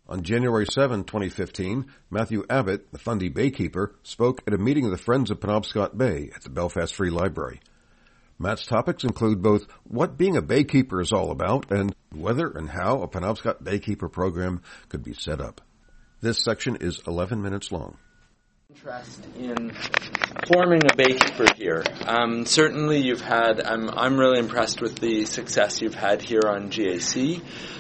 On January 7, 2015, Matthew Abbott, the Fundy Baykeeper, spoke at a meeting of the Friends of Penobscot Bay at the Belfast Free Library. Matt's topics include both what being a baykeeper is all about and whether and how a Penobscot Baykeeper program could be set up. This section is 11 minutes long. Interest in forming a baykeeper here. Certainly you've had, I'm really impressed with the success you've had here on GAC.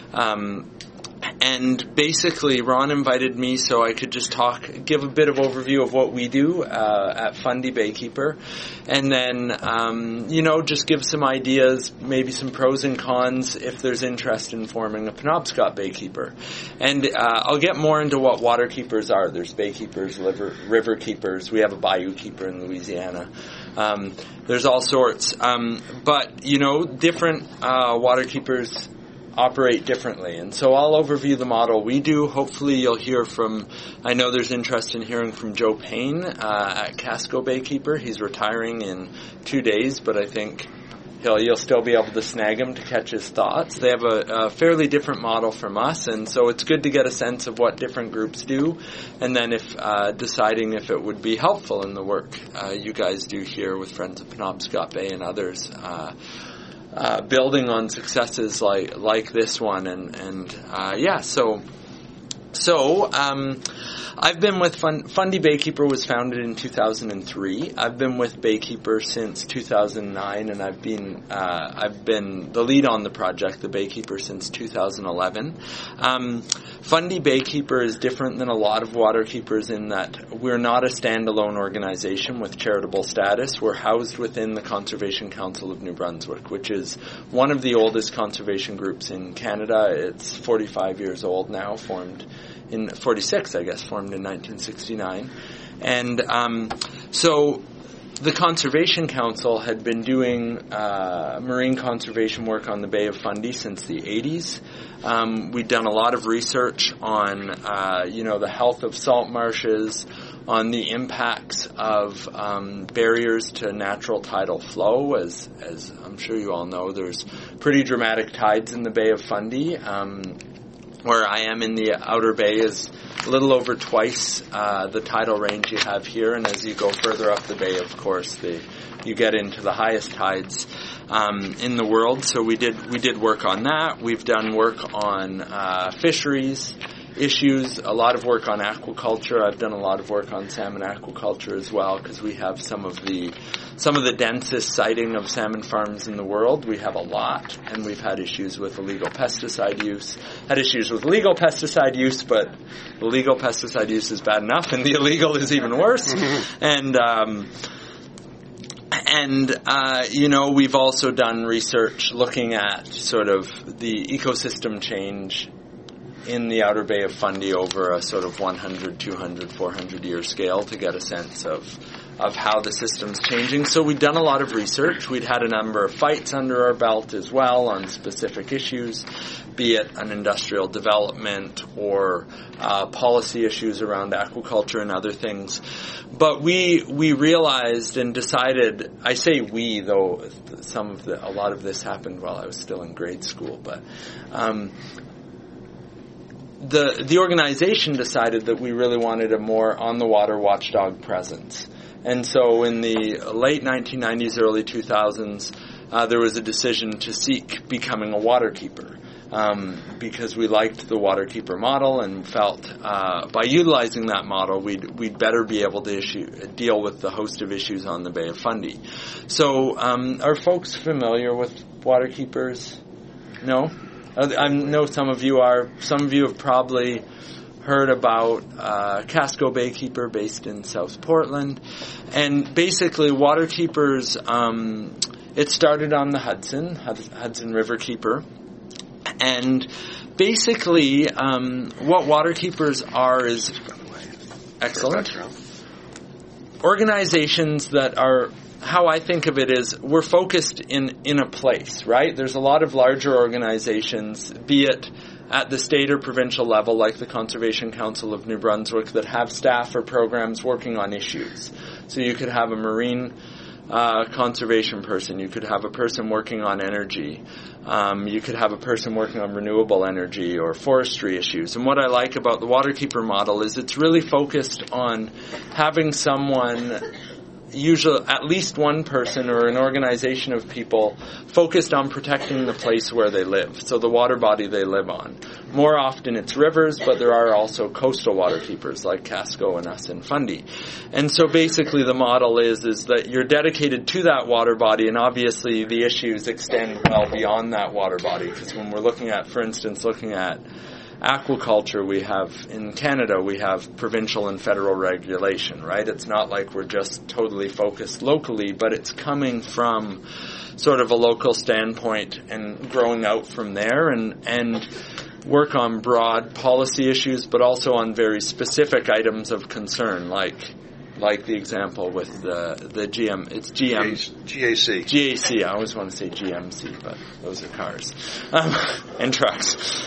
And basically, Ron invited me so I could just give a bit of overview of what we do at Fundy Baykeeper, and then, just give some ideas, maybe some pros and cons if there's interest in forming a Penobscot Baykeeper. And I'll get more into what water keepers are. There's baykeepers, river keepers. We have a bayou keeper in Louisiana. There's all sorts. But different water keepers operate differently. And so I'll overview the model we do. Hopefully you'll hear I know there's interest in hearing from Joe Payne at Casco Baykeeper. He's retiring in 2 days, but I think you'll still be able to snag him to catch his thoughts. They have a fairly different model from us, and so it's good to get a sense of what different groups do, and then if deciding if it would be helpful in the work you guys do here with Friends of Penobscot Bay and others. Building on successes like this one, So I've been with Fundy Baykeeper was founded in 2003. I've been with Baykeeper since 2009, and I've been the lead on the project, the Baykeeper, since 2011. Fundy Baykeeper is different than a lot of water keepers in that we're not a standalone organization with charitable status. We're housed within the Conservation Council of New Brunswick, which is one of the oldest conservation groups in Canada. It's 45 years old now, formed in 1969. And so the Conservation Council had been doing marine conservation work on the Bay of Fundy since the 80s. We'd done a lot of research on, the health of salt marshes, on the impacts of barriers to natural tidal flow. As I'm sure you all know, there's pretty dramatic tides in the Bay of Fundy. Where I am in the Outer Bay is a little over twice the tidal range you have here, and as you go further up the bay, of course, you get into the highest tides in the world. So we did work on that. We've done work on fisheries issues, a lot of work on aquaculture. I've done a lot of work on salmon aquaculture as well, because we have some of the densest siting of salmon farms in the world. We have a lot, and we've had issues with illegal pesticide use. Had issues with legal pesticide use, but the legal pesticide use is bad enough, and the illegal is even worse. We've also done research looking at sort of the ecosystem change in the Outer Bay of Fundy over a sort of 100, 200, 400-year scale to get a sense of how the system's changing. So we'd done a lot of research. We'd had a number of fights under our belt as well on specific issues, be it an industrial development or policy issues around aquaculture and other things. But we realized and decided, I say we, though a lot of this happened while I was still in grade school, but the organization decided that we really wanted a more on-the-water watchdog presence. And so in the late 1990s, early 2000s, there was a decision to seek becoming a water keeper, because we liked the water keeper model and felt by utilizing that model, we'd better be able to deal with the host of issues on the Bay of Fundy. So are folks familiar with water keepers? No? I know some of you are. Some of you have probably heard about Casco Baykeeper based in South Portland. And basically, water keepers, it started on the Hudson River Keeper. And basically, what water keepers are is excellent organizations that are, how I think of it is, we're focused in a place, right? There's a lot of larger organizations, be it at the state or provincial level, like the Conservation Council of New Brunswick, that have staff or programs working on issues. So you could have a marine conservation person. You could have a person working on energy. You could have a person working on renewable energy or forestry issues. And what I like about the Waterkeeper model is it's really focused on having someone, usually at least one person or an organization of people, focused on protecting the place where they live, so the water body they live on. More often it's rivers, but there are also coastal waterkeepers like Casco and us in Fundy. And so basically the model is that you're dedicated to that water body, and obviously the issues extend well beyond that water body, because when we're looking at, for instance, aquaculture, we have, in Canada, we have provincial and federal regulation, right? It's not like we're just totally focused locally, but it's coming from sort of a local standpoint and growing out from there, and work on broad policy issues, but also on very specific items of concern, like the example with the GM. It's GM. GAC. GAC. I always want to say GMC, but those are cars and trucks.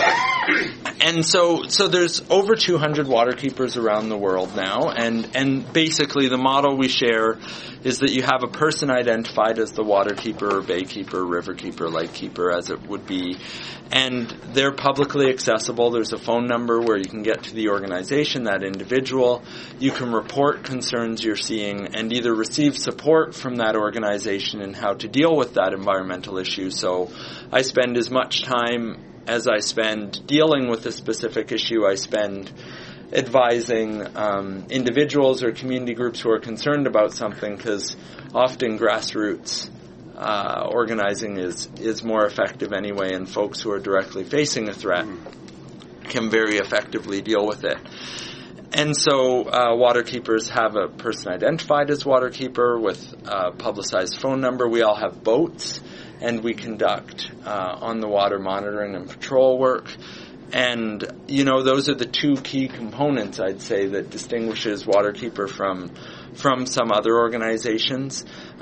And so there's over 200 waterkeepers around the world now, and basically the model we share is that you have a person identified as the waterkeeper or baykeeper, riverkeeper, lakekeeper, as it would be, and they're publicly accessible. There's a phone number where you can get to the organization, that individual. You can report concerns you're seeing and either receive support from that organization in how to deal with that environmental issue. So I spend as much time as I spend dealing with a specific issue, I spend advising individuals or community groups who are concerned about something, because often grassroots organizing is more effective anyway, and folks who are directly facing a threat can very effectively deal with it. And so waterkeepers have a person identified as waterkeeper with a publicized phone number. We all have boats, and we conduct on the water monitoring and patrol work. And, those are the two key components, I'd say, that distinguishes Waterkeeper from some other organizations.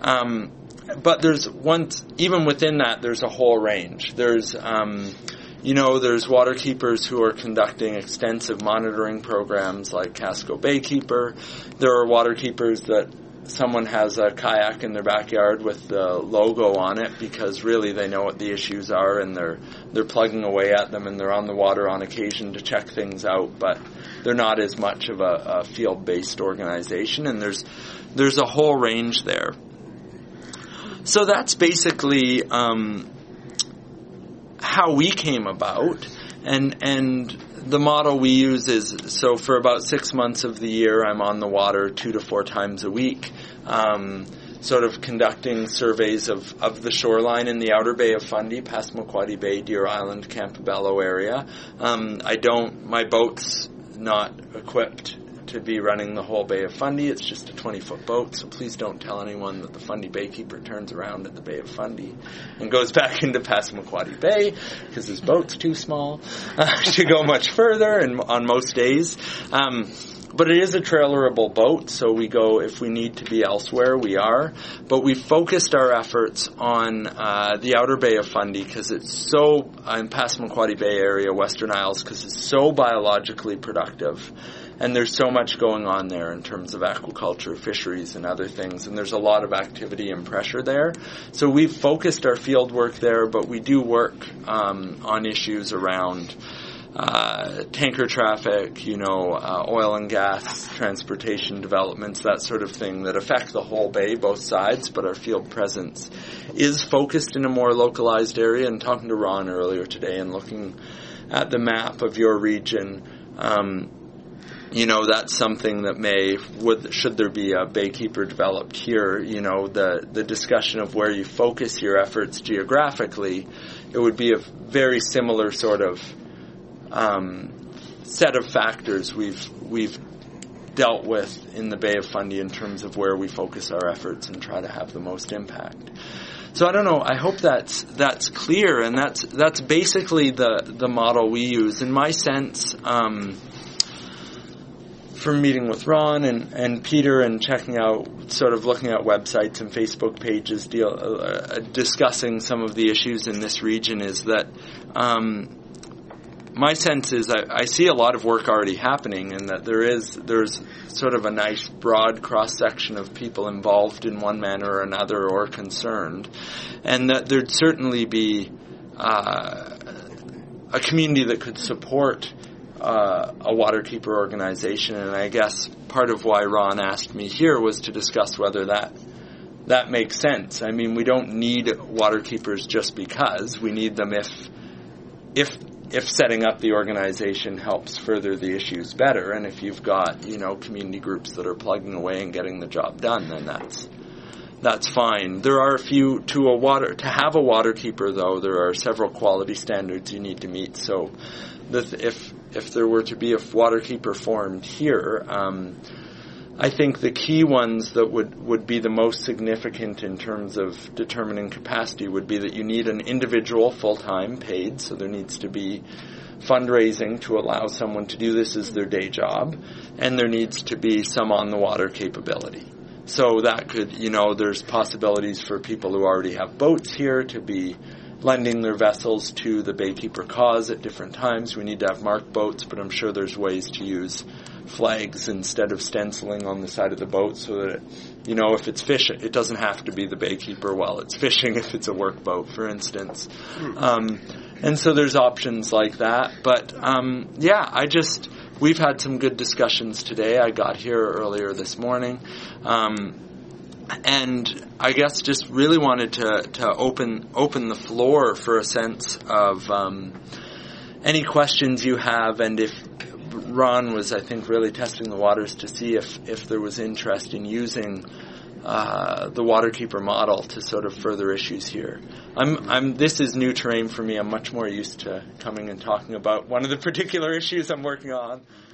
But even within that, there's a whole range. There's, there's waterkeepers who are conducting extensive monitoring programs like Casco Baykeeper. There are waterkeepers that someone has a kayak in their backyard with the logo on it because really they know what the issues are, and they're plugging away at them, and they're on the water on occasion to check things out, but they're not as much of a field-based organization, and there's a whole range there. So that's basically how we came about, and the model we use is, so for about 6 months of the year, I'm on the water 2 to 4 times a week, sort of conducting surveys of the shoreline in the outer Bay of Fundy, Passamaquoddy Bay, Deer Island, Campobello area. My boat's not equipped to be running the whole Bay of Fundy. It's just a 20-foot boat, so please don't tell anyone that the Fundy Baykeeper turns around at the Bay of Fundy and goes back into Passamaquoddy Bay, because his boat's too small to go much further, and on most days. But it is a trailerable boat, so we go, if we need to be elsewhere, we are. But we focused our efforts on the outer Bay of Fundy, because it's so, in Passamaquoddy Bay area, Western Isles, because it's so biologically productive. And there's so much going on there in terms of aquaculture, fisheries, and other things. And there's a lot of activity and pressure there. So we've focused our field work there, but we do work on issues around tanker traffic, oil and gas, transportation developments, that sort of thing that affect the whole bay, both sides, but our field presence is focused in a more localized area. And talking to Ron earlier today and looking at the map of your region, that's something that should there be a baykeeper developed here, the discussion of where you focus your efforts geographically, it would be a very similar sort of set of factors we've dealt with in the Bay of Fundy in terms of where we focus our efforts and try to have the most impact. So I don't know, I hope that's clear, and that's basically the model we use. In my sense, from meeting with Ron and Peter and checking out, sort of looking at websites and Facebook pages, discussing some of the issues in this region, is that my sense is I see a lot of work already happening, and that there's sort of a nice broad cross-section of people involved in one manner or another or concerned, and that there'd certainly be a community that could support a waterkeeper organization. And I guess part of why Ron asked me here was to discuss whether that makes sense. I mean, we don't need waterkeepers just because. We need them if setting up the organization helps further the issues better, and if you've got, community groups that are plugging away and getting the job done, then that's fine. There are a few to have a waterkeeper, though. There are several quality standards you need to meet. So, if there were to be a waterkeeper formed here, I think the key ones that would be the most significant in terms of determining capacity would be that you need an individual full-time paid, so there needs to be fundraising to allow someone to do this as their day job, and there needs to be some on-the-water capability. So that could, there's possibilities for people who already have boats here to be lending their vessels to the Baykeeper cause at different times. We need to have marked boats, but I'm sure there's ways to use flags instead of stenciling on the side of the boat so that, if it's fishing, it doesn't have to be the Baykeeper while it's fishing if it's a work boat, for instance. And so there's options like that. But, we've had some good discussions today. I got here earlier this morning. And I guess just really wanted to open the floor for a sense of any questions you have, and if Ron was, I think, really testing the waters to see if there was interest in using the waterkeeper model to sort of further issues here. This is new terrain for me. I'm much more used to coming and talking about one of the particular issues I'm working on.